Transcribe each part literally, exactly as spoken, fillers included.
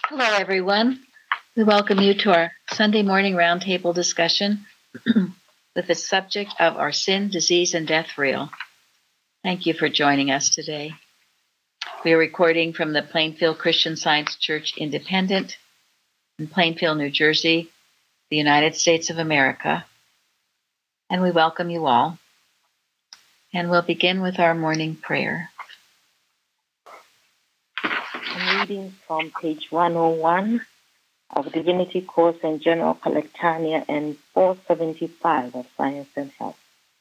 Hello, everyone. We welcome you to our Sunday morning roundtable discussion with the subject of Are Sin, Disease, and Death Real? Thank you for joining us today. We are recording from the Plainfield Christian Science Church Independent in Plainfield, New Jersey, the United States of America. And we welcome you all. And we'll begin with our morning prayer. I'm reading from page one oh one of Divinity Course and General Collectania and four seventy-five of Science and Health.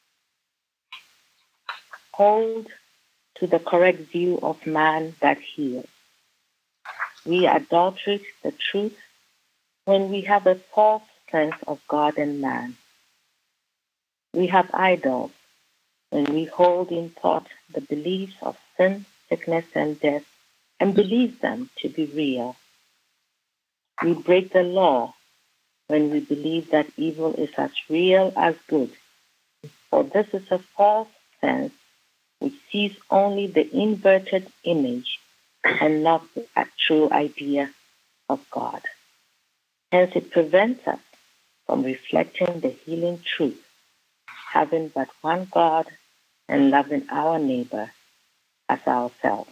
Hold to the correct view of man that heals. We adulterate the truth when we have a false sense of God and man. We have idols when we hold in thought the beliefs of sin, sickness, and death and believe them to be real. We break the law when we believe that evil is as real as good, for this is a false sense which sees only the inverted image and not the true idea of God. Hence it prevents us from reflecting the healing truth, having but one God and loving our neighbor as ourselves.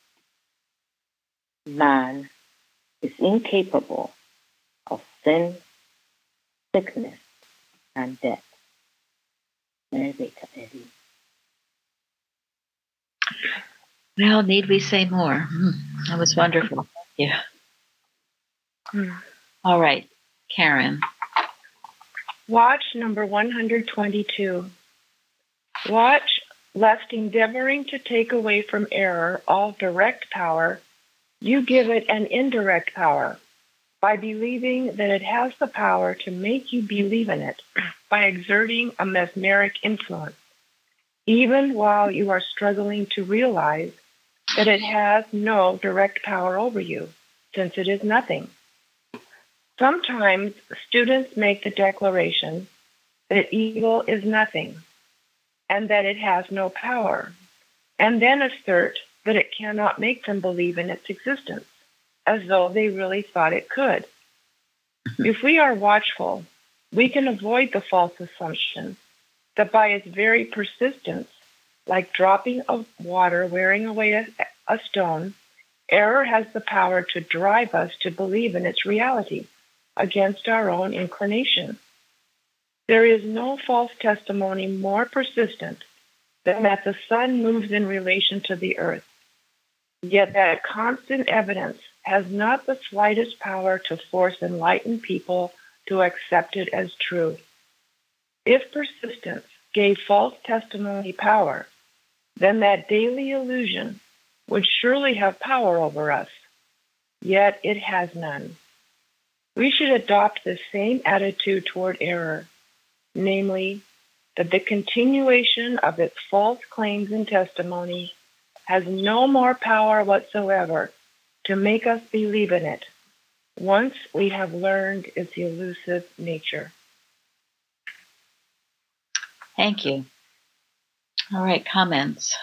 Man is incapable of sin, sickness, and death. Narrator Eddie. Well, need we say more? Mm, that was wonderful. Yeah. Mm. All right, Karen. Watch number one hundred twenty-two. Watch, lest endeavoring to take away from error all direct power, you give it an indirect power by believing that it has the power to make you believe in it by exerting a mesmeric influence, even while you are struggling to realize that it has no direct power over you, since it is nothing. Sometimes students make the declaration that evil is nothing and that it has no power, and then assert that it cannot make them believe in its existence, as though they really thought it could. If we are watchful, we can avoid the false assumption that by its very persistence, like dropping of water wearing away a, a stone, error has the power to drive us to believe in its reality against our own inclination. There is no false testimony more persistent than that the sun moves in relation to the earth, yet that constant evidence has not the slightest power to force enlightened people to accept it as true. If persistence gave false testimony power, then that daily illusion would surely have power over us, yet it has none. We should adopt the same attitude toward error, namely, that the continuation of its false claims and testimony has no more power whatsoever to make us believe in it, once we have learned its elusive nature. Thank you. All right, comments.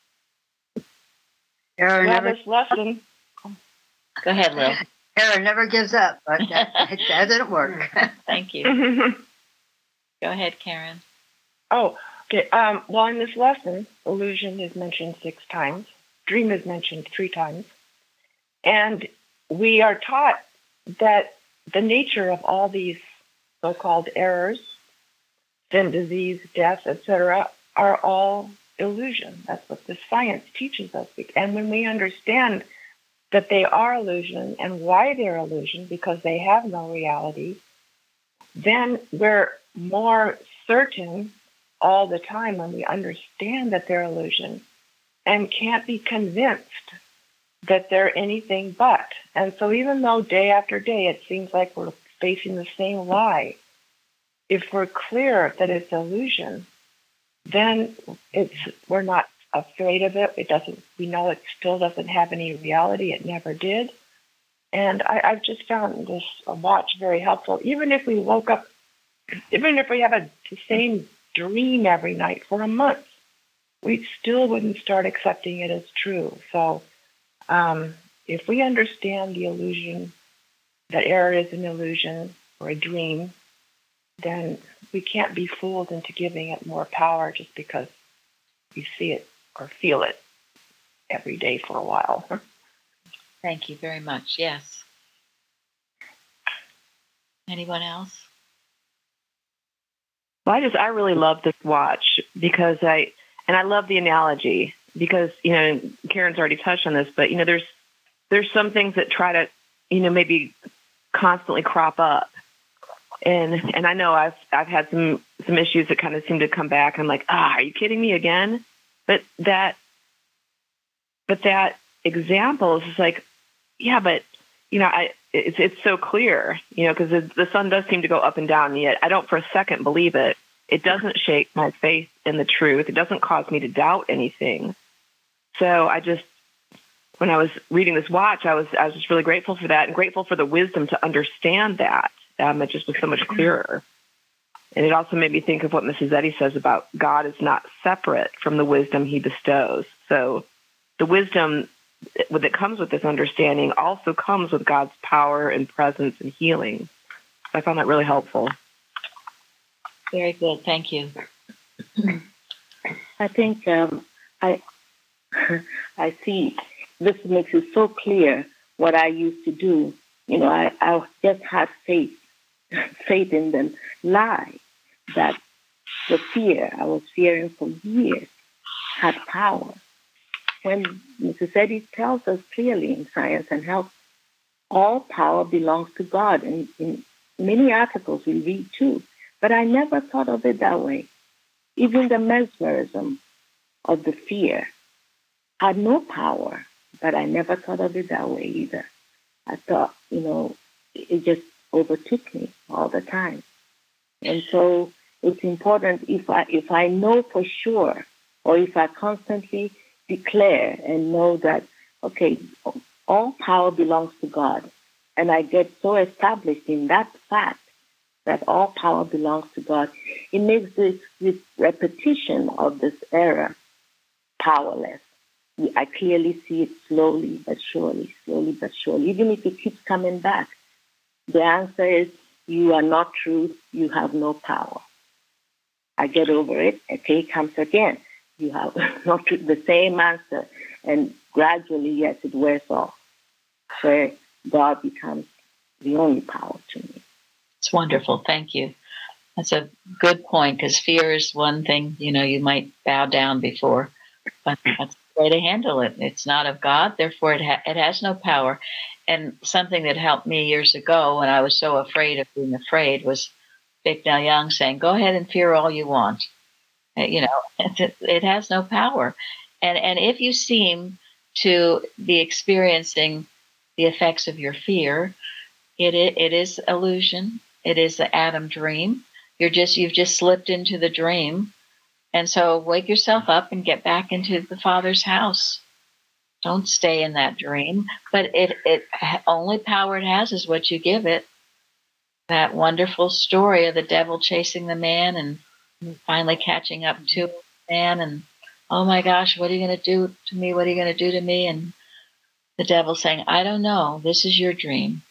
Error Well, never, this lesson, Go ahead, Lil. error never gives up, but that, that doesn't work. Thank you. Go ahead, Karen. oh, okay. Um, well, in this lesson, illusion is mentioned six times. Dream is mentioned three times. And we are taught that the nature of all these so-called errors, sin, disease, death, et cetera, are all illusion. That's what the science teaches us. And when we understand that they are illusion and why they're illusion, because they have no reality, then we're more certain all the time when we understand that they're illusion and can't be convinced that they're anything but. And so even though day after day it seems like we're facing the same lie, if we're clear that it's illusion, then it's we're not afraid of it. It doesn't. We know it still doesn't have any reality. It never did. And I, I've just found this watch very helpful. Even if we woke up, even if we have a, the same dream every night for a month, we still wouldn't start accepting it as true. So um, if we understand the illusion that error is an illusion or a dream, then we can't be fooled into giving it more power just because we see it or feel it every day for a while. Thank you very much. Yes. Anyone else? Well, I just, I really love this watch because I, and I love the analogy because, you know, Karen's already touched on this, but, you know, there's, there's some things that try to, you know, maybe constantly crop up. And, and I know I've, I've had some, some issues that kind of seem to come back. I'm like, ah, are you kidding me again? But that, but that example is just like, yeah, but, you know, I, it's, it's so clear, you know, because the, the sun does seem to go up and down, and yet I don't for a second believe it. It doesn't shake my faith in the truth. It doesn't cause me to doubt anything. So I just, when I was reading this watch, I was, I was just really grateful for that and grateful for the wisdom to understand that. Um, it just was so much clearer. And it also made me think of what Missus Eddy says about God is not separate from the wisdom he bestows. So the wisdom that comes with this understanding also comes with God's power and presence and healing. I found that really helpful. Very good. Thank you. I think um, I I see this makes it so clear what I used to do. You know, I, I just had faith, faith in the lie that the fear I was fearing for years had power. When Missus Eddy tells us clearly in Science and Health, all power belongs to God. And in many articles we read too. But I never thought of it that way. Even the mesmerism of the fear had no power, but I never thought of it that way either. I thought, you know, it just overtook me all the time. And so it's important if I if I know for sure, or if I constantly declare and know that, okay, all power belongs to God, and I get so established in that fact that all power belongs to God, it makes this, this repetition of this error powerless. I clearly see it slowly but surely, slowly but surely. Even if it keeps coming back, the answer is, you are not truth, you have no power. I get over it, okay, it comes again. You have not the same answer, and gradually, yes, it wears off, where God becomes the only power to me. It's wonderful. Thank you. That's a good point, because fear is one thing, you know, you might bow down before, but that's the way to handle it. It's not of God, therefore it, ha- it has no power. And something that helped me years ago when I was so afraid of being afraid was Vic Nell Young saying, go ahead and fear all you want. You know, it, it has no power. And and if you seem to be experiencing the effects of your fear, it it, it is illusion. It is the Adam dream. You're just you've just slipped into the dream. And so wake yourself up and get back into the Father's house. Don't stay in that dream. But it it only power it has is what you give it. That wonderful story of the devil chasing the man and finally catching up to the man, and oh my gosh, what are you going to do to me? What are you going to do to me? And the devil saying, I don't know. This is your dream.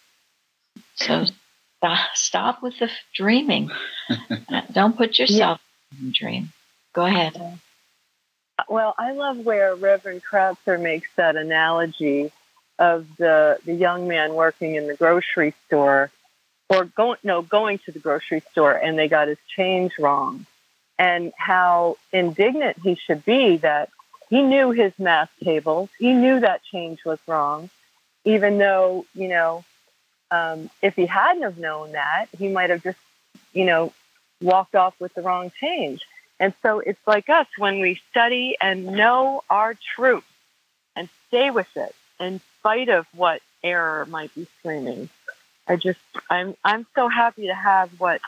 So st- stop with the dreaming. Don't put yourself yeah. in the dream. Go ahead. Well, I love where Reverend Kratzer makes that analogy of the the young man working in the grocery store, or going no going to the grocery store, and they got his change wrong, and how indignant he should be that he knew his math tables, he knew that change was wrong, even though, you know, um, if he hadn't have known that, he might have just, you know, walked off with the wrong change. And so it's like us, when we study and know our truth and stay with it in spite of what error might be screaming. I just, I'm, I'm so happy to have what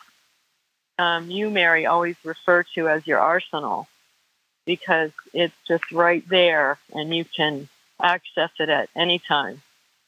um, you, Mary, always refer to as your arsenal, because it's just right there and you can access it at any time.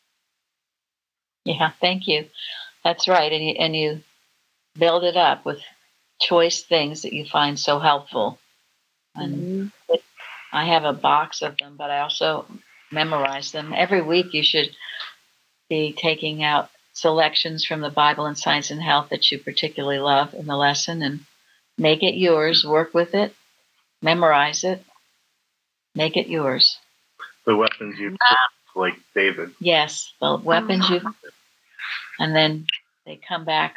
Yeah, thank you. That's right. And you, and you build it up with choice things that you find so helpful. And mm-hmm. it, I have a box of them, but I also memorize them. Every week you should be taking out selections from the Bible and Science and Health that you particularly love in the lesson and make it yours. Work with it, memorize it, make it yours. The weapons you like David. Yes, the weapons you, and then they come back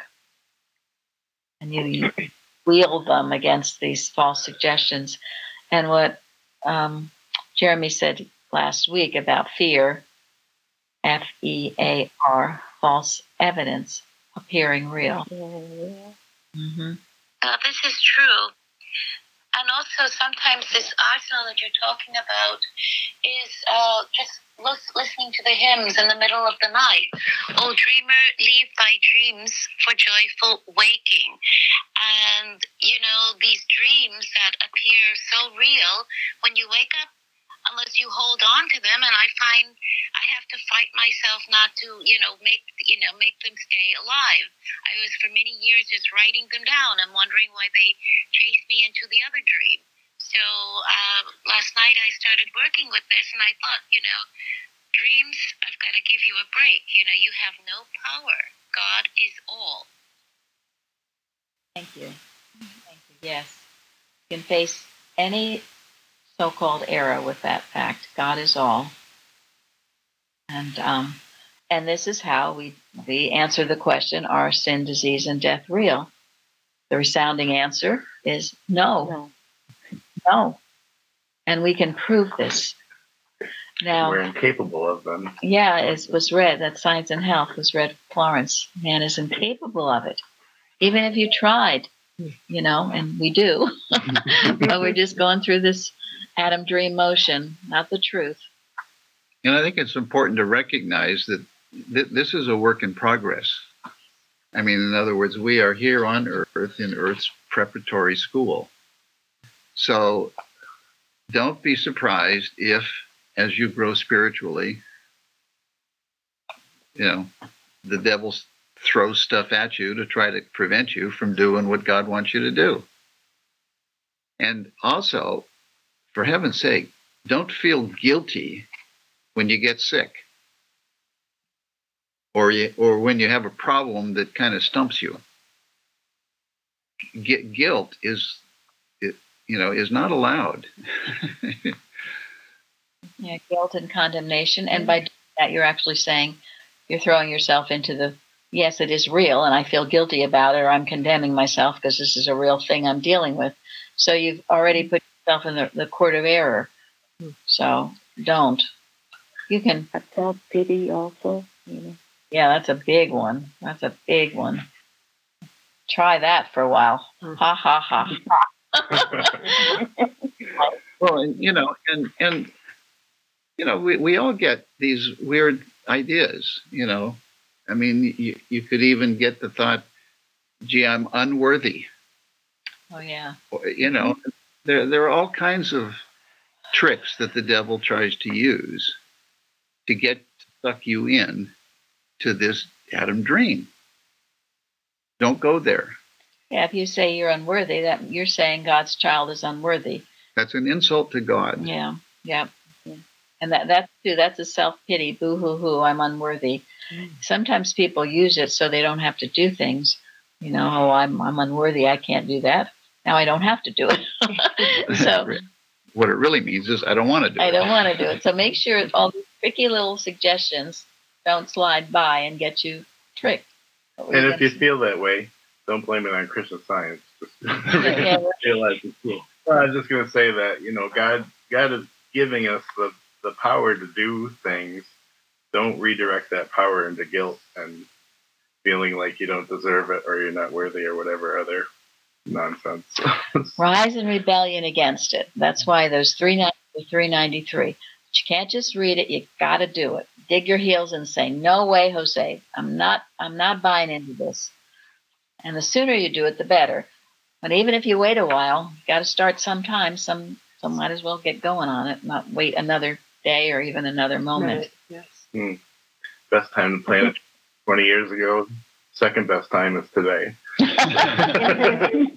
and you, you wield them against these false suggestions. And what um, Jeremy said last week about fear, F E A R, false evidence appearing real. Mm-hmm. Uh, this is true. And also sometimes this arsenal that you're talking about is uh, just lis- listening to the hymns in the middle of the night. O dreamer, leave thy dreams for joyful waking. And, you know, these dreams that appear so real, when you wake up, unless you hold on to them, and I find I have to fight myself not to, you know, make, you know, make them stay alive. I was for many years just writing them down and wondering why they chased me into the other dream. So uh, last night I started working with this, and I thought, you know, dreams, I've got to give you a break. You know, you have no power. God is all. Thank you. Thank you. Yes. You can face any so-called error with that fact. God is all. And um, and this is how we, we answer the question, are sin, disease, and death real? The resounding answer is no. No. No. And we can prove this. Now, We're incapable of them. yeah, it was read, that Science and Health was read, Florence. Man is incapable of it. Even if you tried, you know, and we do. But we're just going through this Adam dream motion, not the truth. And I think it's important to recognize that th- this is a work in progress. I mean, in other words, we are here on Earth in Earth's preparatory school. So don't be surprised if, as you grow spiritually, you know, the devil throws stuff at you to try to prevent you from doing what God wants you to do. And also, for heaven's sake, don't feel guilty when you get sick or you, or when you have a problem that kind of stumps you. G- guilt is, it, you know, is not allowed. Yeah, guilt and condemnation. And by doing that, you're actually saying you're throwing yourself into the, yes, it is real, and I feel guilty about it, or I'm condemning myself because this is a real thing I'm dealing with. So you've already put yourself in the, the court of error. So don't. You can. A self-pity also, you know. Yeah, that's a big one. That's a big one. Try that for a while. Ha ha ha ha. Well, and, you know, and and you know, we, we all get these weird ideas. You know, I mean, you, you could even get the thought, "Gee, I'm unworthy." Oh yeah. You know, there there are all kinds of tricks that the devil tries to use to get to suck you in to this Adam dream. Don't go there. Yeah, if you say you're unworthy, that you're saying God's child is unworthy. That's an insult to God. Yeah, yeah. yeah. And that that's too, that's a self-pity, boo-hoo-hoo, I'm unworthy. Mm. Sometimes people use it so they don't have to do things. You know, oh, I'm I'm unworthy, I can't do that. Now I don't have to do it. So what it really means is I don't want to do I it. I don't want to do it. So make sure all these tricky little suggestions don't slide by and get you tricked. And if you feel that way, don't blame it on Christian Science. Just yeah, realize it's cool. Well, I was just going to say that, you know, God God is giving us the, the power to do things. Don't redirect that power into guilt and feeling like you don't deserve it or you're not worthy or whatever other nonsense. Rise in rebellion against it. That's why there's three ninety, three ninety-three. But you can't just read it. You got to do it. Dig your heels and say, "No way, Jose. I'm not. I'm not buying into this." And the sooner you do it, the better. But even if you wait a while, you got to start sometime. Some, so might as well get going on it. Not wait another day or even another moment. Right. Yes. Hmm. Best time to plant it twenty years ago. Second best time is today. I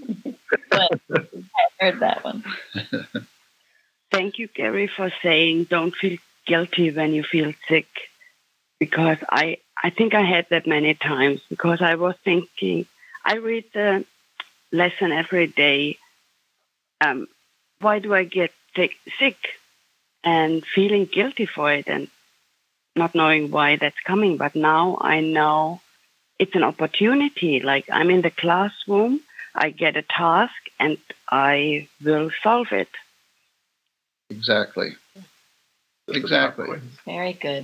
heard that one. Thank you, Gary, for saying don't feel guilty when you feel sick, because I I think I had that many times because I was thinking, I read the lesson every day. Um, why do I get sick, sick and feeling guilty for it and not knowing why that's coming? But now I know it's an opportunity. Like I'm in the classroom, I get a task and I will solve it. Exactly. Exactly. Very good.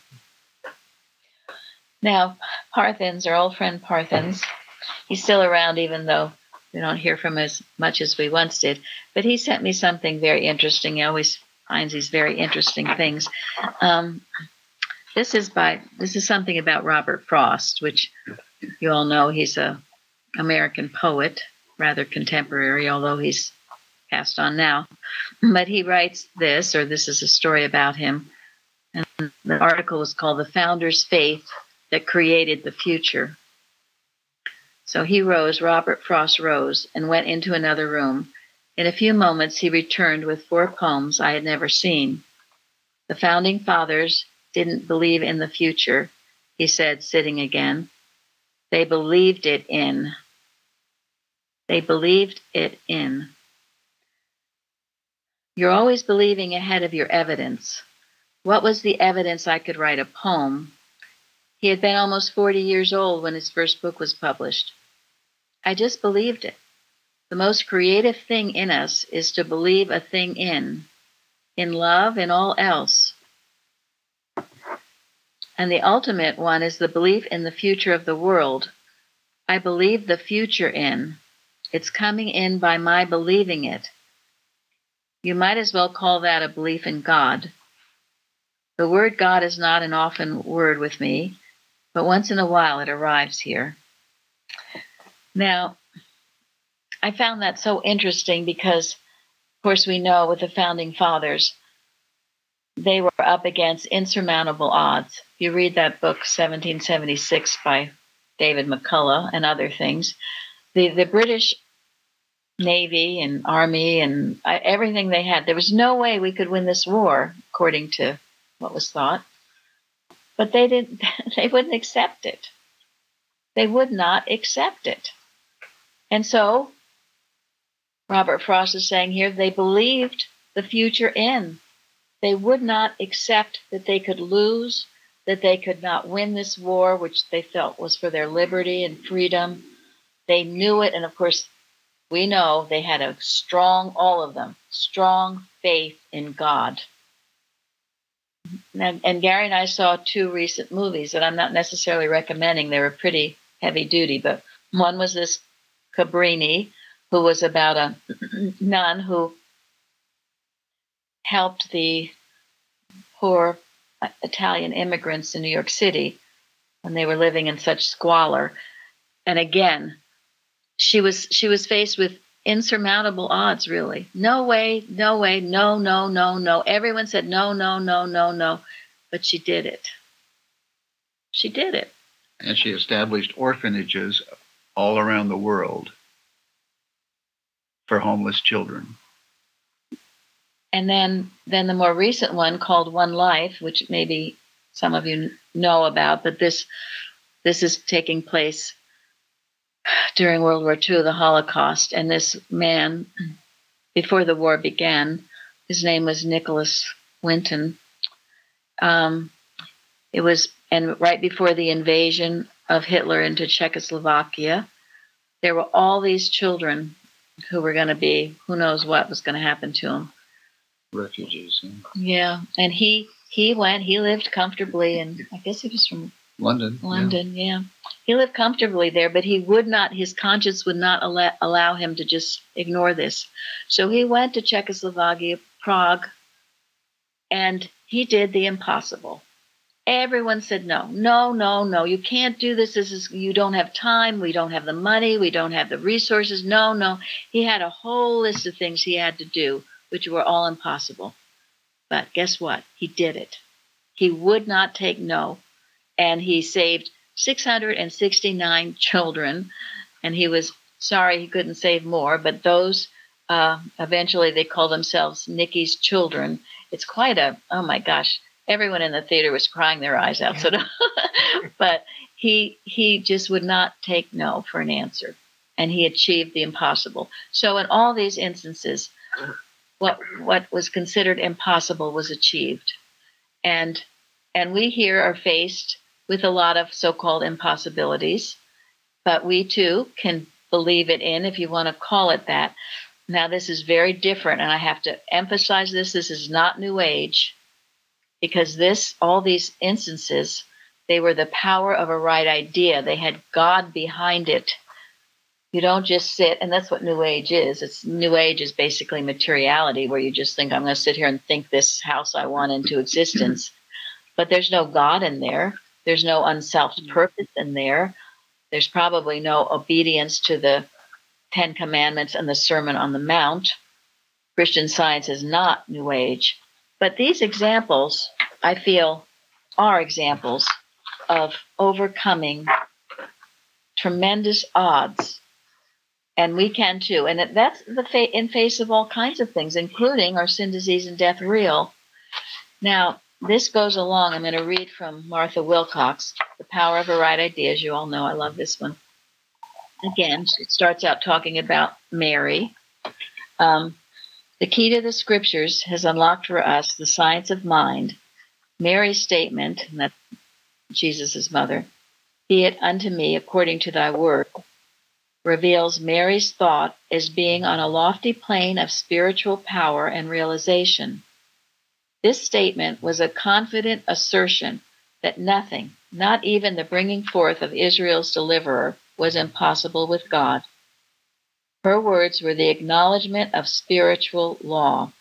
Now, Parthens, our old friend Parthens, he's still around even though we don't hear from him as much as we once did. But he sent me something very interesting. He always finds these very interesting things. Um, this is by this is something about Robert Frost, which you all know he's a American poet, rather contemporary, although he's passed on now. But he writes this, or this is a story about him. And the article is called The Founder's Faith That Created the Future. So he rose, Robert Frost rose, and went into another room. In a few moments, he returned with four poems I had never seen. The founding fathers didn't believe in the future, he said, sitting again. They believed it in. They believed it in. You're always believing ahead of your evidence. What was the evidence I could write a poem? He had been almost forty years old when his first book was published. I just believed it. The most creative thing in us is to believe a thing in, in love and all else. And the ultimate one is the belief in the future of the world. I believe the future in. It's coming in by my believing it. You might as well call that a belief in God. The word God is not an often word with me, but once in a while it arrives here. Now, I found that so interesting because, of course, we know with the founding fathers, they were up against insurmountable odds. You read that book, seventeen seventy-six, by David McCullough and other things. The, the British Navy and Army and uh, everything they had, there was no way we could win this war, according to what was thought. But they didn't. They wouldn't accept it. They would not accept it. And so, Robert Frost is saying here, they believed the future in. They would not accept that they could lose, that they could not win this war, which they felt was for their liberty and freedom. They knew it, and of course, we know they had a strong, all of them, strong faith in God. And, and Gary and I saw two recent movies that I'm not necessarily recommending. They were pretty heavy duty, but one was this Cabrini, who was about a nun who helped the poor Italian immigrants in New York City when they were living in such squalor. And again, she was she was faced with insurmountable odds, really. No way, no way, no, no, no, no. Everyone said no, no, no, no, no. But she did it. She did it. And she established orphanages all around the world for homeless children. And then, then the more recent one called One Life, which maybe some of you know about, but this this is taking place during World War Two, the Holocaust. And this man, before the war began, his name was Nicholas Winton. Um, it was, and right before the invasion of Hitler into Czechoslovakia, there were all these children who were going to be, who knows what was going to happen to them. Refugees. Yeah. Yeah, and he he went, he lived comfortably, and I guess he was from London. London, yeah. yeah. He lived comfortably there, but he would not, his conscience would not allow, allow him to just ignore this. So he went to Czechoslovakia, Prague, and he did the impossible. Everyone said, no, no, no, no, you can't do this. This is, you don't have time. We don't have the money. We don't have the resources. No, no. He had a whole list of things he had to do, which were all impossible. But guess what? He did it. He would not take no. And he saved six hundred sixty-nine children. And he was sorry he couldn't save more. But those, uh, eventually they call themselves Nicky's children. It's quite a, oh my gosh. everyone in the theater was crying their eyes out. So, but he he just would not take no for an answer, and he achieved the impossible. So, in all these instances, what what was considered impossible was achieved, and and we here are faced with a lot of so-called impossibilities, but we too can believe it in, if you want to call it that. Now, this is very different, and I have to emphasize this. This is not New Age, because this, all these instances, they were the power of a right idea. They had God behind it. You don't just sit, and that's what New Age is. It's New Age is basically materiality, where you just think, I'm going to sit here and think this house I want into existence. But there's no God in there. There's no unselfed purpose in there. There's probably no obedience to the Ten Commandments and the Sermon on the Mount. Christian Science is not New Age. But these examples, I feel, are examples of overcoming tremendous odds. And we can too. And that's the fa- in face of all kinds of things, including our sin, disease, and death real. Now, this goes along. I'm going to read from Martha Wilcox, The Power of a Right Idea. As you all know, I love this one. Again, it starts out talking about Mary. Um, the key to the scriptures has unlocked for us the science of mind. Mary's statement, and that's Jesus' mother, be it unto me according to thy word, reveals Mary's thought as being on a lofty plane of spiritual power and realization. This statement was a confident assertion that nothing, not even the bringing forth of Israel's deliverer, was impossible with God. Her words were the acknowledgement of spiritual law.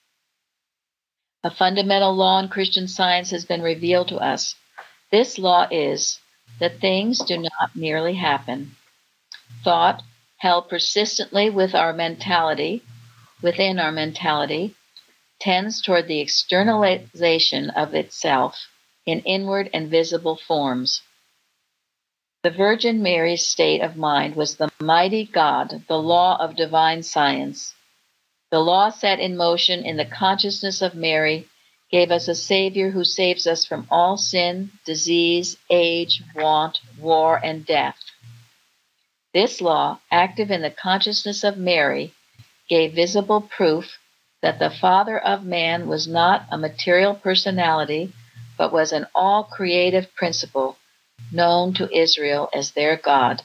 A fundamental law in Christian Science has been revealed to us. This law is that things do not merely happen. Thought, held persistently with our mentality, within our mentality, tends toward the externalization of itself in inward and visible forms. The Virgin Mary's state of mind was the mighty God, the law of divine science. The law set in motion in the consciousness of Mary gave us a Savior who saves us from all sin, disease, age, want, war, and death. This law, active in the consciousness of Mary, gave visible proof that the Father of man was not a material personality, but was an all-creative principle known to Israel as their God.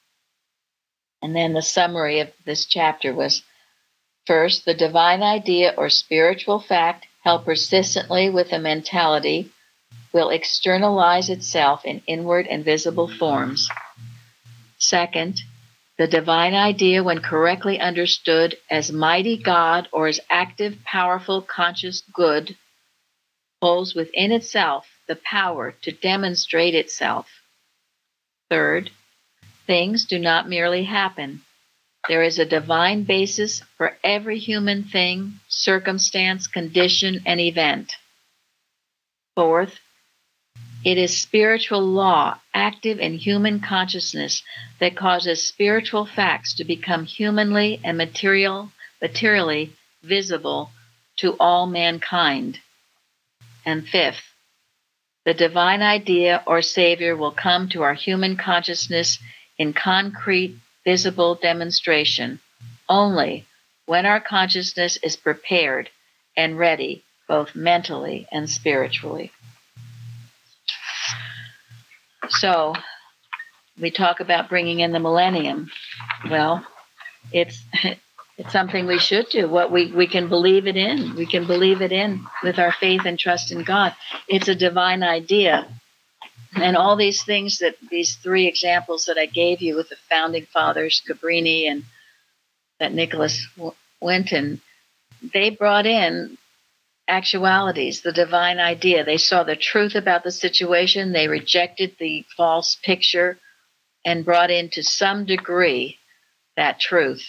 And then the summary of this chapter was, first, the divine idea or spiritual fact held persistently with a mentality will externalize itself in inward and visible forms. Second, the divine idea, when correctly understood as mighty God or as active, powerful, conscious good, holds within itself the power to demonstrate itself. Third, things do not merely happen. There is a divine basis for every human thing, circumstance, condition, and event. Fourth, it is spiritual law, active in human consciousness, that causes spiritual facts to become humanly and material, materially visible to all mankind. And fifth, the divine idea or Savior will come to our human consciousness in concrete, visible demonstration only when our consciousness is prepared and ready, both mentally and spiritually. So, we talk about bringing in the millennium. Well, it's it's something we should do. What we, we can believe it in. We can believe it in with our faith and trust in God. It's a divine idea. And all these things that, these three examples that I gave you with the founding fathers, Cabrini and that Nicholas Winton, they brought in actualities, the divine idea. They saw the truth about the situation. They rejected the false picture and brought in to some degree that truth.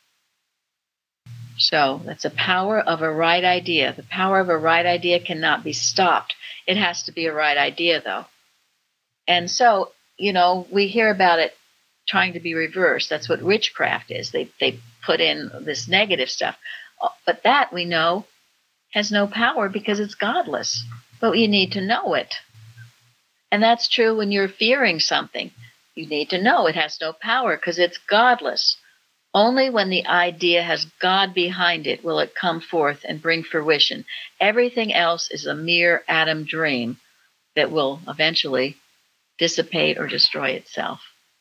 So that's the power of a right idea. The power of a right idea cannot be stopped. It has to be a right idea, though. And so, you know, we hear about it trying to be reversed. That's what witchcraft is. They they put in this negative stuff. But that, we know, has no power because it's godless. but you need to know it. And that's true when you're fearing something. You need to know it has no power because it's godless. Only when the idea has God behind it will it come forth and bring fruition. Everything else is a mere atom dream that will eventually dissipate or destroy itself.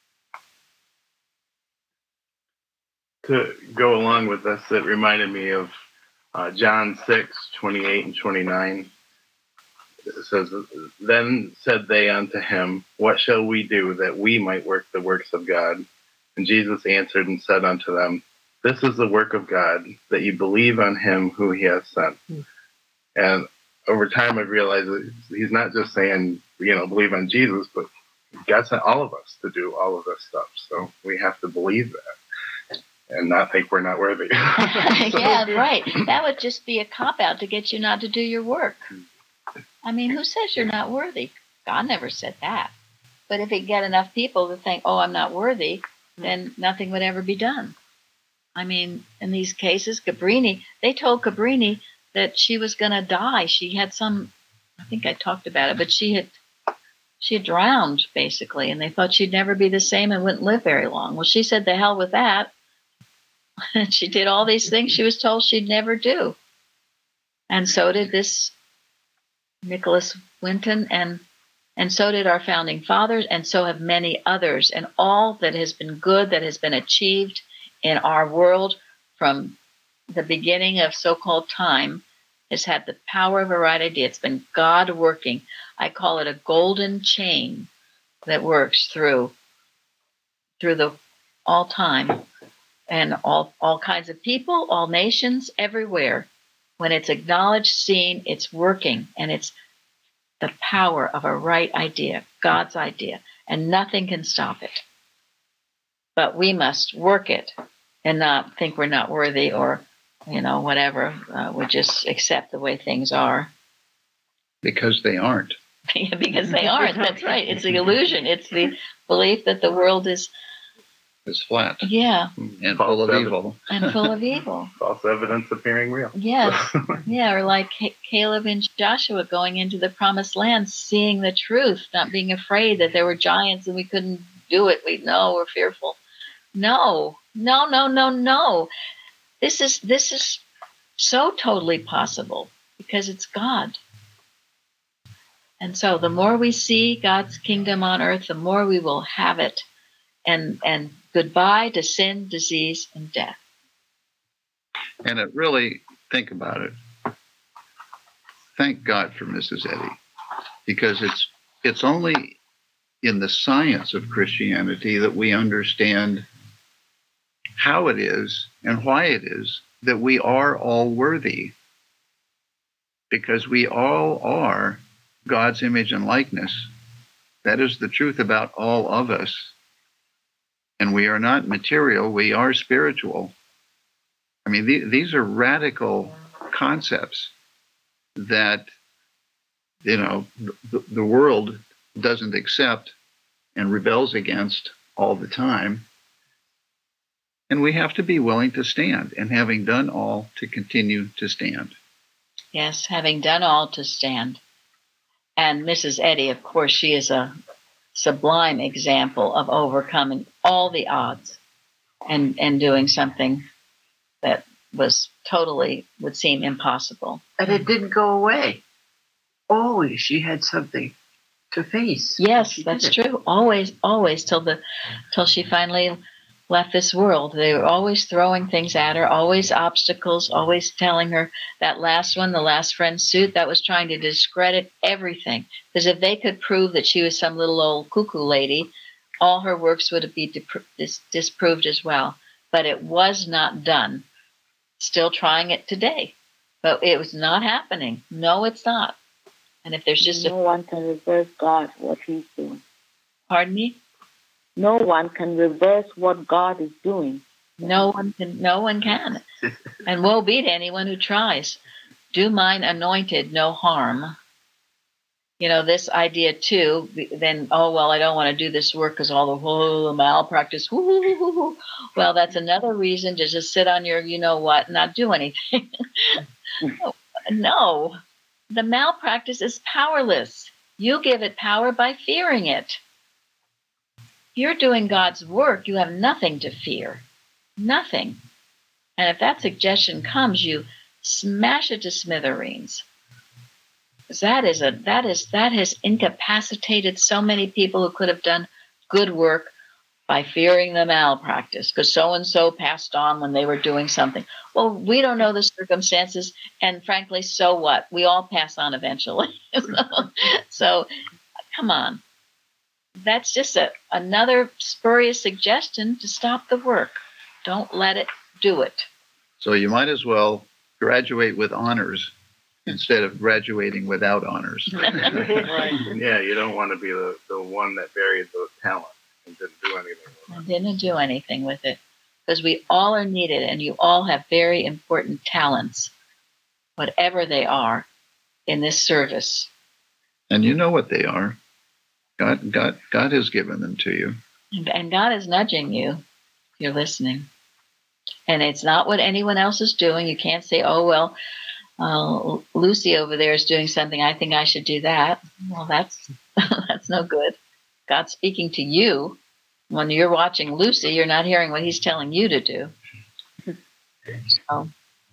To go along with this, it reminded me of uh, John six, twenty-eight and twenty-nine. It says, "Then said they unto him, What shall we do that we might work the works of God? And Jesus answered and said unto them, This is the work of God, that you believe on him who he has sent." Mm. And over time, I've realized that he's not just saying, you know, believe on Jesus, but God sent all of us to do all of this stuff. So we have to believe that and not think we're not worthy. So, yeah, right. That would just be a cop-out to get you not to do your work. I mean, who says you're not worthy? God never said that. But if he get enough people to think, oh, I'm not worthy, then nothing would ever be done. I mean, in these cases, Cabrini, they told Cabrini that she was going to die. She had some, I think I talked about it, but she had she had drowned, basically, and they thought she'd never be the same and wouldn't live very long. Well, she said, the hell with that. And she did all these things she was told she'd never do. And so did this Nicholas Winton, and and so did our founding fathers, and so have many others. And all that has been good, that has been achieved in our world from the beginning of so-called time, has had the power of a right idea. It's been God working. I call it a golden chain that works through through the all time and all all kinds of people, all nations, everywhere. When it's acknowledged, seen, it's working, and it's the power of a right idea, God's idea, and nothing can stop it. But we must work it and not think we're not worthy or, you know, whatever. Uh, we just accept the way things are. Because they aren't. Because they aren't. That's right. It's the illusion. It's the belief that the world is is flat. Yeah. And full of evil. And full of evil. False evidence appearing real. Yes. Yeah, or like Caleb and Joshua going into the promised land, seeing the truth, not being afraid that there were giants and we couldn't do it. We know we're fearful. No, no, no, no, no. This is this is so totally possible because it's God. And so the more we see God's kingdom on earth, the more we will have it. And and goodbye to sin, disease, and death. And it really, think about it. Thank God for Missus Eddy, because it's it's only in the science of Christianity that we understand how it is and why it is that we are all worthy, because we all are God's image and likeness. That is the truth about all of us. And we are not material, we are spiritual. I mean, th- these are radical concepts that, you know, the, the world doesn't accept and rebels against all the time. And we have to be willing to stand, and having done all, to continue to stand. Yes, having done all, to stand. And Missus Eddy, of course, she is a sublime example of overcoming all the odds and, and doing something that was totally, would seem impossible. And it didn't go away. Always she had something to face. Yes, that's true. Always, always, till the till she finally left this world. They were always throwing things at her, always obstacles, always telling her that last one, the last friend's suit, that was trying to discredit everything. Because if they could prove that she was some little old cuckoo lady, all her works would be dip- dis- disproved as well. But it was not done. Still trying it today. But it was not happening. No, it's not. And if there's just no a... one can reverse God, what he's doing. Pardon me? No one can reverse what God is doing. No one can. No one can. And woe be to anyone who tries. Do mine anointed no harm. You know, this idea too, then, oh, well, I don't want to do this work because all the whole malpractice. Whoo, whoo, whoo, whoo. Well, that's another reason to just sit on your, you know what, not do anything. No, the malpractice is powerless. You give it power by fearing it. If you're doing God's work, you have nothing to fear. Nothing. And if that suggestion comes, you smash it to smithereens. That is a that is that has incapacitated so many people who could have done good work by fearing the malpractice, because so and so passed on when they were doing something. Well, we don't know the circumstances, and frankly, so what? We all pass on eventually. so, so, come on. That's just a, another spurious suggestion to stop the work. Don't let it do it. So you might as well graduate with honors instead of graduating without honors. Right. Yeah, you don't want to be the, the one that buried those talents and didn't do anything with it. I didn't do anything with it, because we all are needed, and you all have very important talents, whatever they are, in this service. And you know what they are. God, God, God has given them to you. And, and God is nudging you. You're listening. And it's not what anyone else is doing. You can't say, oh, well, uh, Lucy over there is doing something. I think I should do that. Well, that's that's no good. God's speaking to you. When you're watching Lucy, you're not hearing what he's telling you to do. So,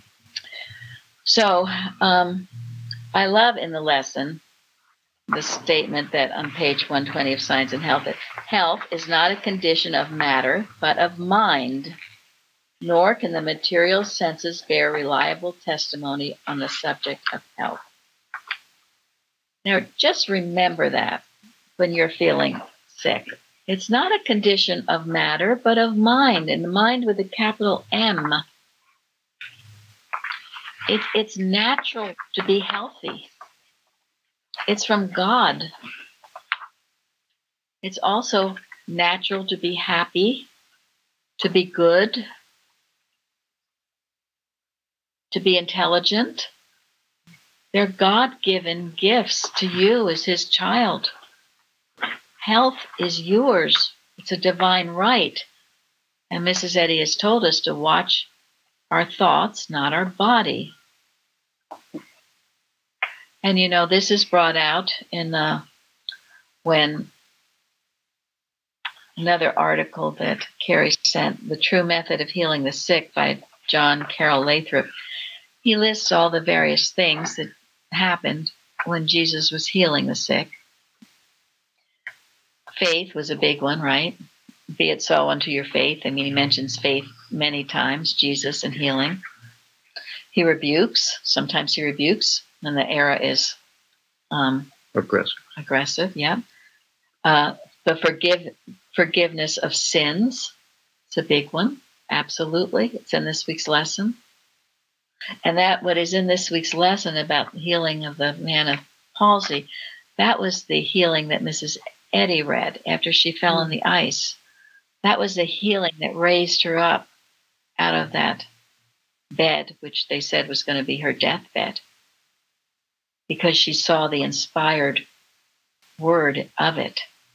so um, I love in the lesson the statement that on page one twenty of Science and Health, that health is not a condition of matter, but of mind, nor can the material senses bear reliable testimony on the subject of health. Now, just remember that when you're feeling sick. It's not a condition of matter, but of mind, and mind with a capital M. It, it's natural to be healthy. It's from God. It's also natural to be happy, to be good, to be intelligent. They're God-given gifts to you as his child. Health is yours. It's a divine right. And Missus Eddy has told us to watch our thoughts, not our body. And you know, this is brought out in uh, when another article that Carrie sent, The True Method of Healing the Sick by John Carroll Lathrop. He lists all the various things that happened when Jesus was healing the sick. Faith was a big one, right? Be it so unto your faith. I mean, he mentions faith many times, Jesus and healing. He rebukes. Sometimes he rebukes, and the era is um, aggressive. Aggressive, yeah. Uh, the forgive forgiveness of sins. It's a big one. Absolutely. It's in this week's lesson. And that what is in this week's lesson about healing of the man of palsy, that was the healing that Missus Eddy read after she fell on the ice. That was the healing that raised her up out of that bed, which they said was going to be her deathbed, because she saw the inspired word of it.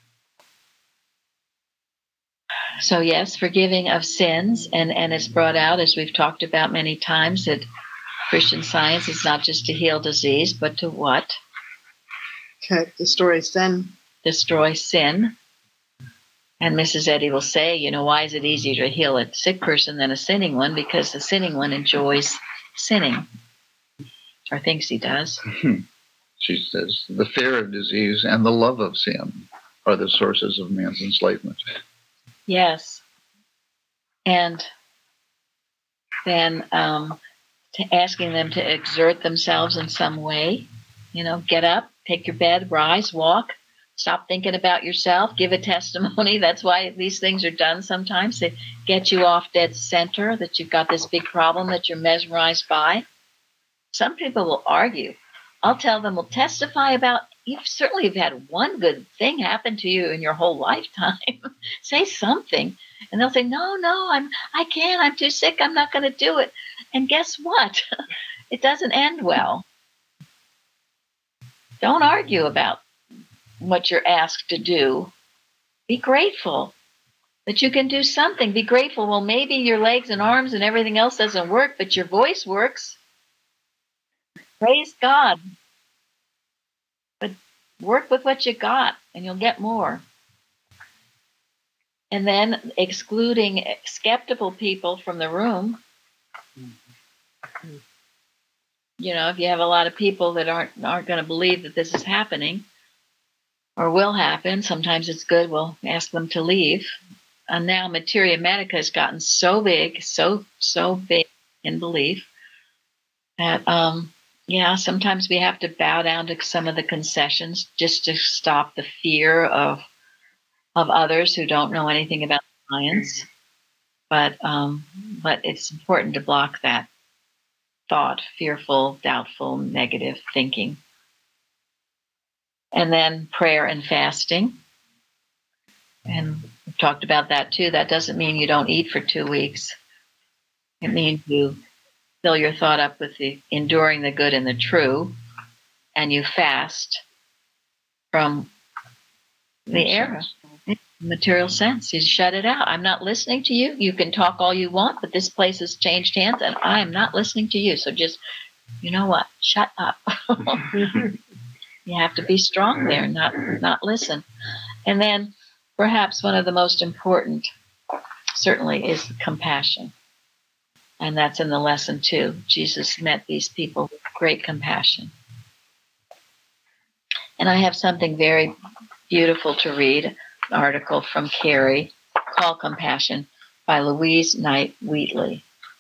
So yes, forgiving of sins, and, and it's brought out, as we've talked about many times, that Christian Science is not just to heal disease, but to what? To destroy sin. Destroy sin. And Missus Eddy will say, you know, why is it easier to heal a sick person than a sinning one? Because the sinning one enjoys sinning, or thinks he does. She says, the fear of disease and the love of sin are the sources of man's enslavement. Yes. And then um, to asking them to exert themselves in some way, you know, get up, take your bed, rise, walk, stop thinking about yourself, give a testimony. That's why these things are done sometimes, to get you off dead center, that you've got this big problem that you're mesmerized by. Some people will argue. I'll tell them, well, testify about, you've certainly have had one good thing happen to you in your whole lifetime. Say something. And they'll say, no, no, I'm, I can't, I'm too sick, I'm not going to do it. And guess what? It doesn't end well. Don't argue about what you're asked to do. Be grateful that you can do something. Be grateful. Well, maybe your legs and arms and everything else doesn't work, but your voice works. Praise God work with what you got and you'll get more. And then excluding skeptical people from the room. You know, if you have a lot of people that aren't aren't going to believe that this is happening or will happen, sometimes it's good. We'll ask them to leave. And now Materia Medica has gotten so big, so so big in belief that um, yeah, sometimes we have to bow down to some of the concessions just to stop the fear of of others who don't know anything about science. But um, but it's important to block that thought, fearful, doubtful, negative thinking. And then prayer and fasting. And we've talked about that too. That doesn't mean you don't eat for two weeks. It means you fill your thought up with the enduring the good and the true, and you fast from the error, material sense. You shut it out. I'm not listening to you. You can talk all you want, but this place has changed hands, and I am not listening to you. So just, you know what? Shut up. You have to be strong there, not not listen. And then perhaps one of the most important, certainly, is compassion. And that's in the lesson too. Jesus met these people with great compassion. And I have something very beautiful to read, an article from Carrie called Compassion by Louise Knight Wheatley.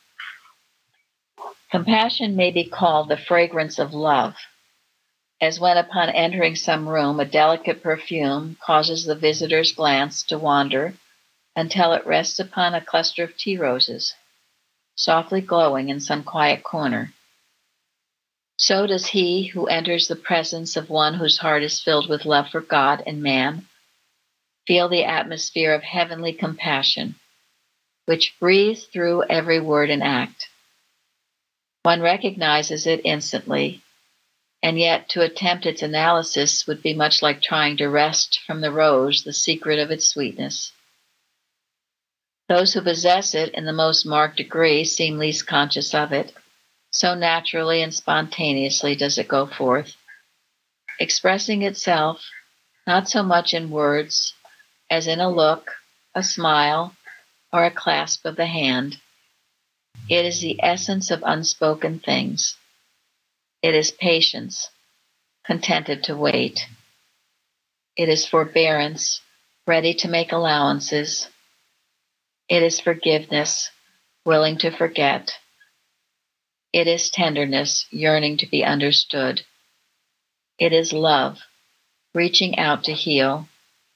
Compassion may be called the fragrance of love, as when upon entering some room a delicate perfume causes the visitor's glance to wander until it rests upon a cluster of tea roses, softly glowing in some quiet corner. So does he who enters the presence of one whose heart is filled with love for God and man feel the atmosphere of heavenly compassion, which breathes through every word and act. One recognizes it instantly, and yet to attempt its analysis would be much like trying to wrest from the rose the secret of its sweetness. Those who possess it in the most marked degree seem least conscious of it. So naturally and spontaneously does it go forth, expressing itself not so much in words as in a look, a smile, or a clasp of the hand. It is the essence of unspoken things. It is patience, contented to wait. It is forbearance, ready to make allowances. It is forgiveness, willing to forget. It is tenderness, yearning to be understood. It is love, reaching out to heal.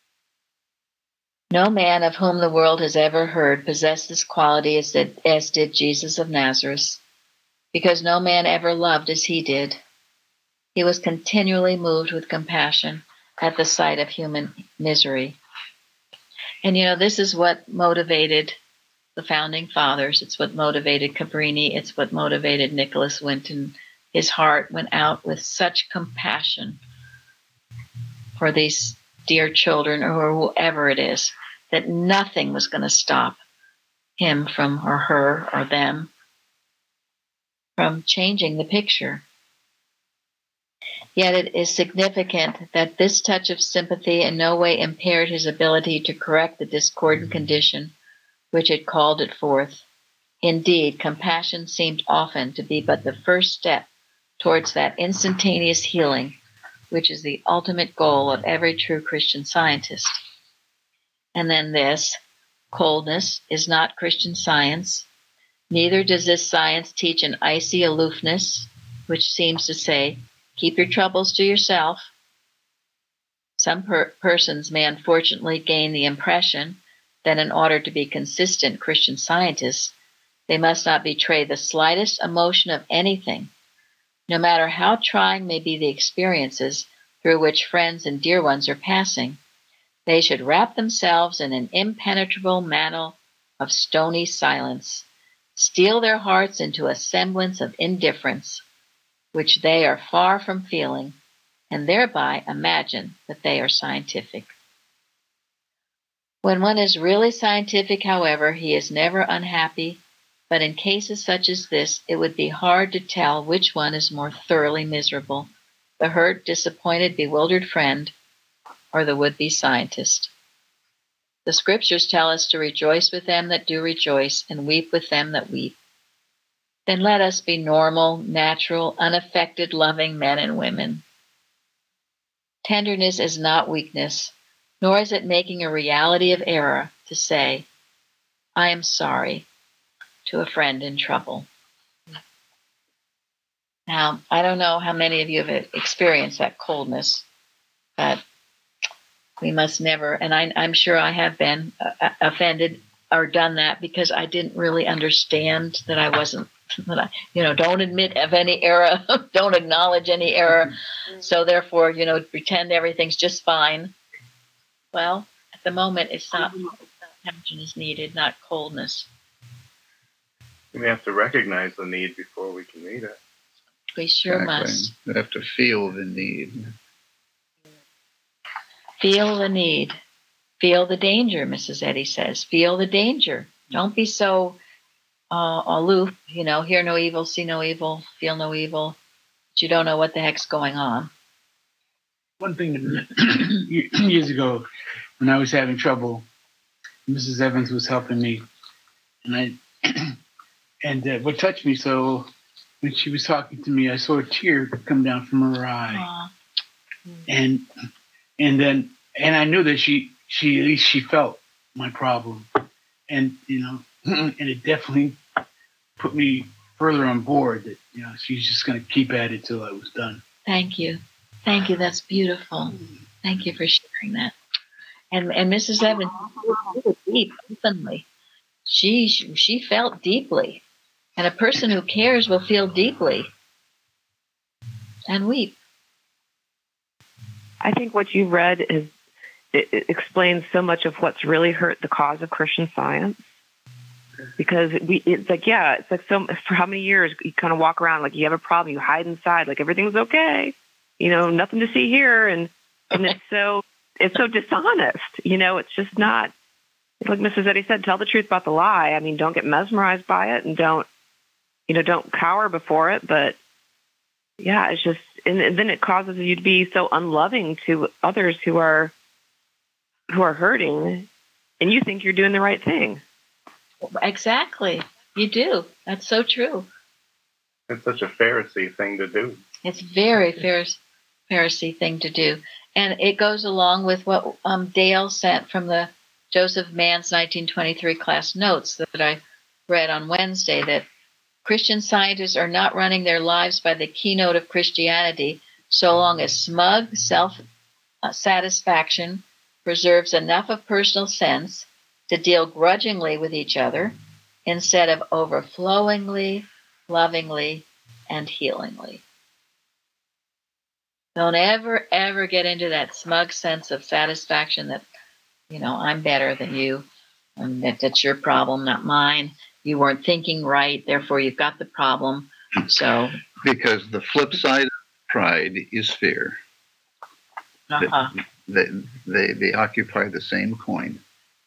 No man of whom the world has ever heard possessed this quality as did, as did Jesus of Nazareth, because no man ever loved as he did. He was continually moved with compassion at the sight of human misery. And you know, this is what motivated the founding fathers. It's what motivated Cabrini. It's what motivated Nicholas Winton. His heart went out with such compassion for these dear children or whoever it is, that nothing was going to stop him from, or her, or them from changing the picture. Yet it is significant that this touch of sympathy in no way impaired his ability to correct the discordant condition which had called it forth. Indeed, compassion seemed often to be but the first step towards that instantaneous healing, which is the ultimate goal of every true Christian scientist. And then this, coldness is not Christian science. Neither does this science teach an icy aloofness, which seems to say, keep your troubles to yourself. Some per- persons may unfortunately gain the impression that in order to be consistent Christian scientists, they must not betray the slightest emotion of anything, no matter how trying may be the experiences through which friends and dear ones are passing. They should wrap themselves in an impenetrable mantle of stony silence, steel their hearts into a semblance of indifference, which they are far from feeling, and thereby imagine that they are scientific. When one is really scientific, however, he is never unhappy, but in cases such as this, it would be hard to tell which one is more thoroughly miserable, the hurt, disappointed, bewildered friend, or the would-be scientist. The scriptures tell us to rejoice with them that do rejoice and weep with them that weep. Then let us be normal, natural, unaffected, loving men and women. Tenderness is not weakness, nor is it making a reality of error to say, I am sorry, to a friend in trouble. Now, I don't know how many of you have experienced that coldness, but we must never, and I, I'm sure I have been uh, offended or done that because I didn't really understand that I wasn't, that I, you know, don't admit of any error, don't acknowledge any error. So therefore, you know, pretend everything's just fine. Well, at the moment, it's not, attention is needed, not coldness. We have to recognize the need before we can meet it. We sure Exactly. must. We have to feel the need. Feel the need. Feel the danger, Missus Eddy says. Feel the danger. Don't be so uh, aloof, you know, hear no evil, see no evil, feel no evil, but you don't know what the heck's going on. One thing that years ago, when I was having trouble, Missus Evans was helping me, and I and uh, what touched me so when she was talking to me, I saw a tear come down from her eye, Aww. and and then and I knew that she she at least she felt my problem, and you know, and it definitely put me further on board that you know she's just going to keep at it till I was done. Thank you. Thank you. That's beautiful. Thank you for sharing that. And and Missus Evans, deep, openly. She she felt deeply, and a person who cares will feel deeply and weep. I think what you read is it, it explains so much of what's really hurt the cause of Christian Science. Because we, it's like, yeah, it's like so. For how many years you kind of walk around like you have a problem, you hide inside, like everything's okay, you know, nothing to see here, and and it's so it's so dishonest, you know. It's just not. Like Missus Eddy said, tell the truth about the lie. I mean, don't get mesmerized by it, and don't, you know, don't cower before it. But yeah, it's just, and, and then it causes you to be so unloving to others who are who are hurting, and you think you're doing the right thing. Exactly. You do. That's so true. It's such a Pharisee thing to do. It's very Pharisee thing to do. And it goes along with what um, Dale sent from the Joseph Mann's nineteen twenty-three class notes that I read on Wednesday, that Christian Scientists are not running their lives by the keynote of Christianity so long as smug self-satisfaction preserves enough of personal sense to deal grudgingly with each other instead of overflowingly, lovingly, and healingly. Don't ever, ever get into that smug sense of satisfaction that, you know, I'm better than you, and that that's your problem, not mine. You weren't thinking right, therefore you've got the problem. So, because the flip side of pride is fear. uh-huh. They, they, they occupy the same coin.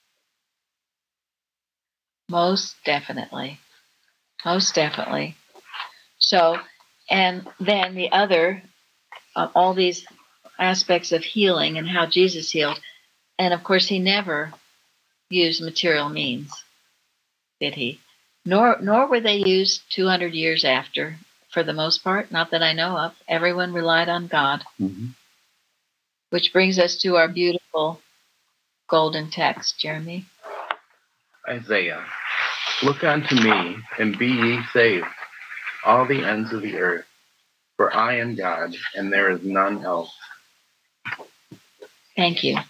Most definitely. Most definitely. So, and then the other, uh, all these aspects of healing and how Jesus healed. And of course, he never used material means, did he? Nor, nor were they used two hundred years after, for the most part, not that I know of. Everyone relied on God. Mm-hmm. Which brings us to our beautiful golden text, Jeremy. Isaiah, look unto me, and be ye saved, all the ends of the earth, for I am God, and there is none else. Thank you.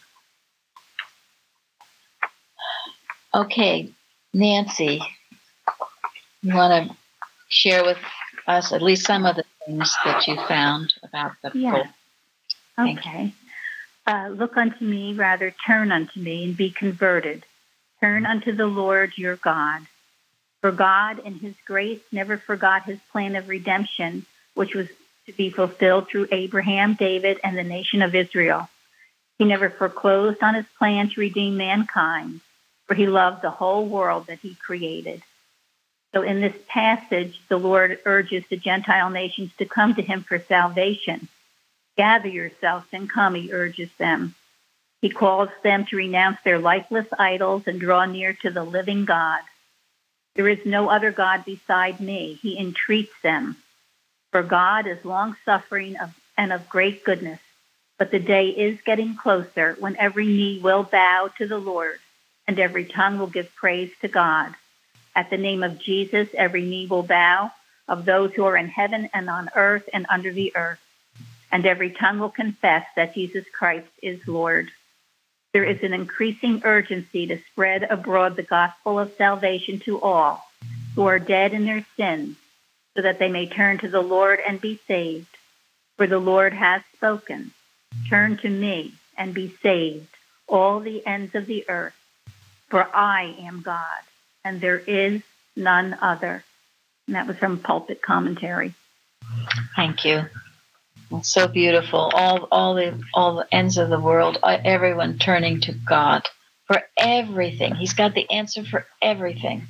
Okay, Nancy, you want to share with us at least some of the things that you found about the Yeah. full. Okay. Uh, look unto me, rather turn unto me, and be converted. Turn unto the Lord your God. For God in his grace never forgot his plan of redemption, which was to be fulfilled through Abraham, David, and the nation of Israel. He never foreclosed on his plan to redeem mankind, for he loved the whole world that he created. So in this passage, the Lord urges the Gentile nations to come to him for salvation. Gather yourselves and come, he urges them. He calls them to renounce their lifeless idols and draw near to the living God. There is no other God beside me, he entreats them. For God is long-suffering and of great goodness, but the day is getting closer when every knee will bow to the Lord and every tongue will give praise to God. At the name of Jesus, every knee will bow, of those who are in heaven and on earth and under the earth, and every tongue will confess that Jesus Christ is Lord. There is an increasing urgency to spread abroad the gospel of salvation to all who are dead in their sins, so that they may turn to the Lord and be saved. For the Lord has spoken. Turn to me and be saved, all the ends of the earth. For I am God, and there is none other. And that was from Pulpit Commentary. Thank you. It's so beautiful. All, all the, all the ends of the world, everyone turning to God for everything. He's got the answer for everything.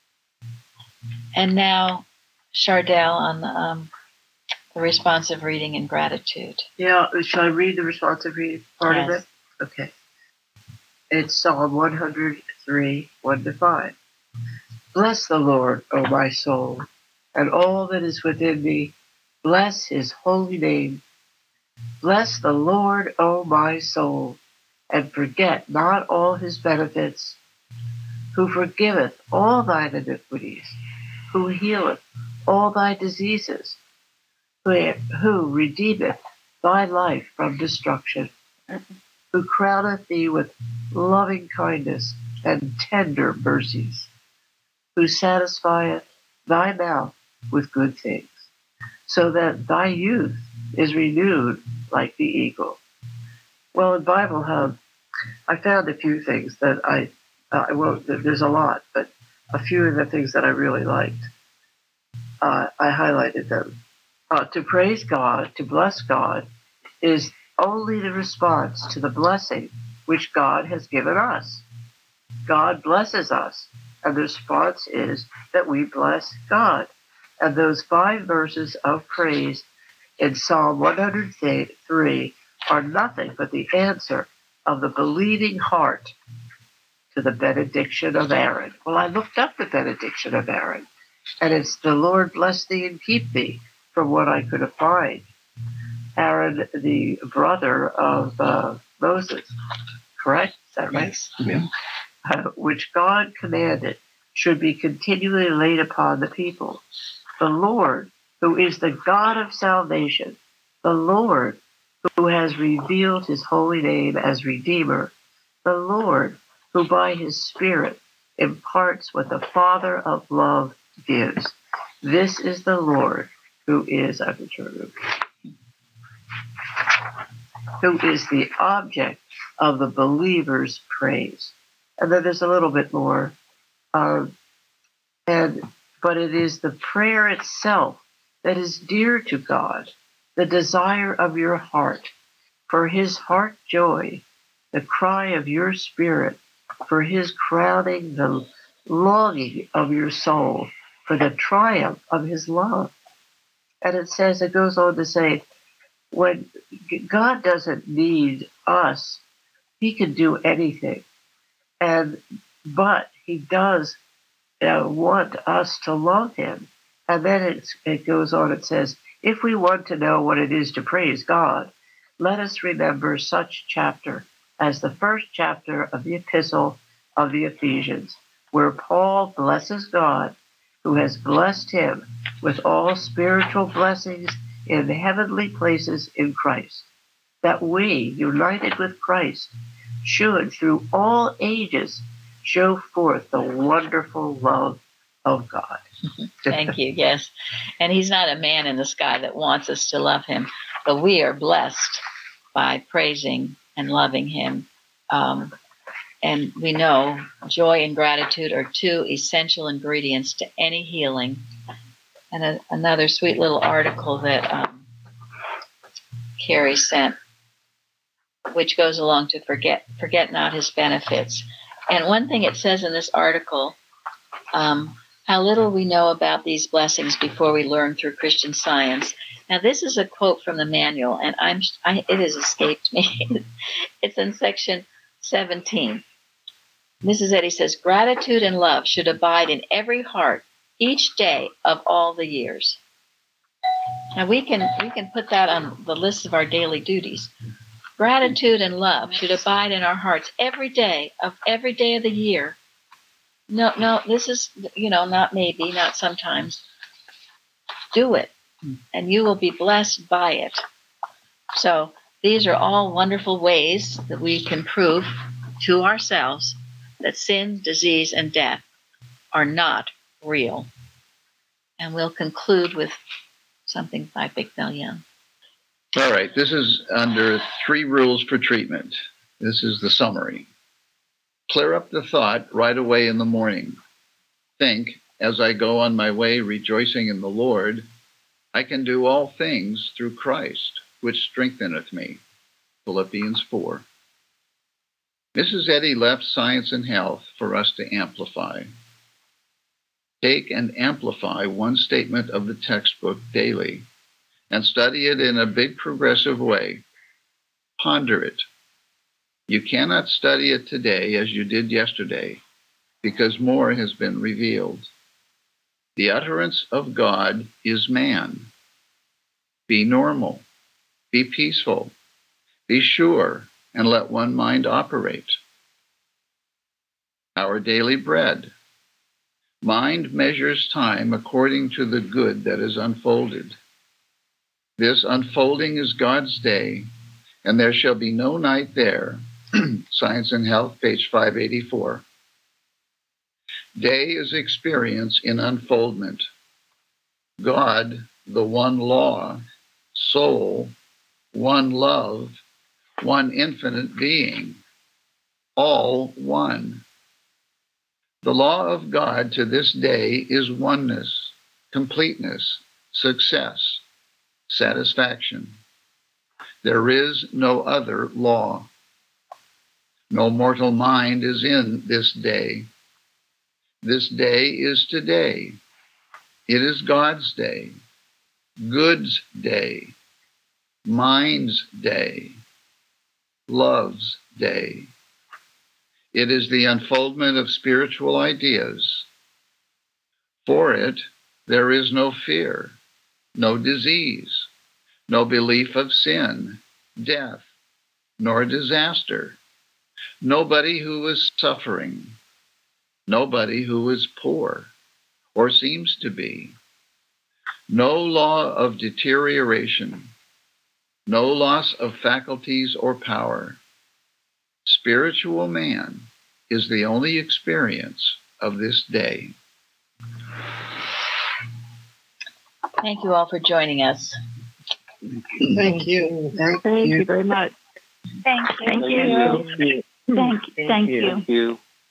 And now, Chardell on the, um, the responsive reading and gratitude. Yeah, shall I read the responsive reading part Yes. of it? Okay. It's Psalm one hundred three, one to five. Bless the Lord, O my soul, and all that is within me. Bless his holy name. Bless the Lord, O my soul, and forget not all his benefits, who forgiveth all thine iniquities, who healeth all thy diseases, who, who redeemeth thy life from destruction, who crowneth thee with loving kindness and tender mercies, who satisfieth thy mouth with good things, so that thy youth is renewed like the eagle. Well, in Bible Hub, I found a few things that I, uh, I won't, there's a lot, but a few of the things that I really liked. Uh, I highlighted them. Uh, to praise God, to bless God, is only the response to the blessing which God has given us. God blesses us, and the response is that we bless God. And those five verses of praise in Psalm one hundred three are nothing but the answer of the believing heart to the benediction of Aaron. Well, I looked up the benediction of Aaron, and it's the Lord bless thee and keep thee, from what I could find. Aaron, the brother of uh, Moses, correct? Is that right? Yes. Yeah. Uh, which God commanded should be continually laid upon the people. The Lord, who is the God of salvation, the Lord, who has revealed his holy name as Redeemer, the Lord, who by his Spirit imparts what the Father of love gives. This is the Lord who is, I'm sure, who is the object of the believer's praise. And then there's a little bit more. Um, and but it is the prayer itself that is dear to God, the desire of your heart, for his heart joy, the cry of your spirit, for his crowning, the longing of your soul, for the triumph of his love. And it says, it goes on to say, when God doesn't need us, he can do anything. And but he does uh, want us to love him. And then it, it goes on, it says, if we want to know what it is to praise God, let us remember such chapter as the first chapter of the epistle of the Ephesians, where Paul blesses God, who has blessed him with all spiritual blessings in the heavenly places in Christ, that we, united with Christ, should, through all ages, show forth the wonderful love of God. Thank you, yes. And he's not a man in the sky that wants us to love him, but we are blessed by praising and loving him. Um, and we know joy and gratitude are two essential ingredients to any healing. And a, another sweet little article that um, Carrie sent, which goes along to forget forget not his benefits. And one thing it says in this article, um, How little we know about these blessings before we learn through Christian Science. Now, this is a quote from the manual, and I'm I, it has escaped me. It's in section seventeen. Missus Eddy says, gratitude and love should abide in every heart each day of all the years. Now, we can we can put that on the list of our daily duties. Gratitude and love should abide in our hearts every day of every day of the year. No, no, this is, you know, not maybe, not sometimes. Do it, and you will be blessed by it. So these are all wonderful ways that we can prove to ourselves that sin, disease, and death are not real. And we'll conclude with something by Big Bell Young. All right, this is under three rules for treatment. This is the summary. Clear up the thought right away in the morning. Think, as I go on my way rejoicing in the Lord, I can do all things through Christ, which strengtheneth me. Philippians four. Missus Eddy left Science and Health for us to amplify. Take and amplify one statement of the textbook daily and study it in a big progressive way. Ponder it. You cannot study it today as you did yesterday because more has been revealed. The utterance of God is man. Be normal. Be peaceful. Be sure, and let one mind operate. Our daily bread. Mind measures time according to the good that is unfolded. This unfolding is God's day, and there shall be no night there. Science and Health, page five eighty-four. Day is experience in unfoldment. God, the one law, soul, one love, one infinite being, all one. The law of God to this day is oneness, completeness, success, satisfaction. There is no other law. No mortal mind is in this day. This day is today. It is God's day, good's day, mind's day, love's day. It is the unfoldment of spiritual ideas. For it, there is no fear, no disease, no belief of sin, death, nor disaster. Nobody who is suffering, nobody who is poor or seems to be. No law of deterioration, no loss of faculties or power. Spiritual man is the only experience of this day. Thank you all for joining us. Thank you. Thank, Thank you. you very much. Thank you. Thank you. Thank you. Thank you. Thank you.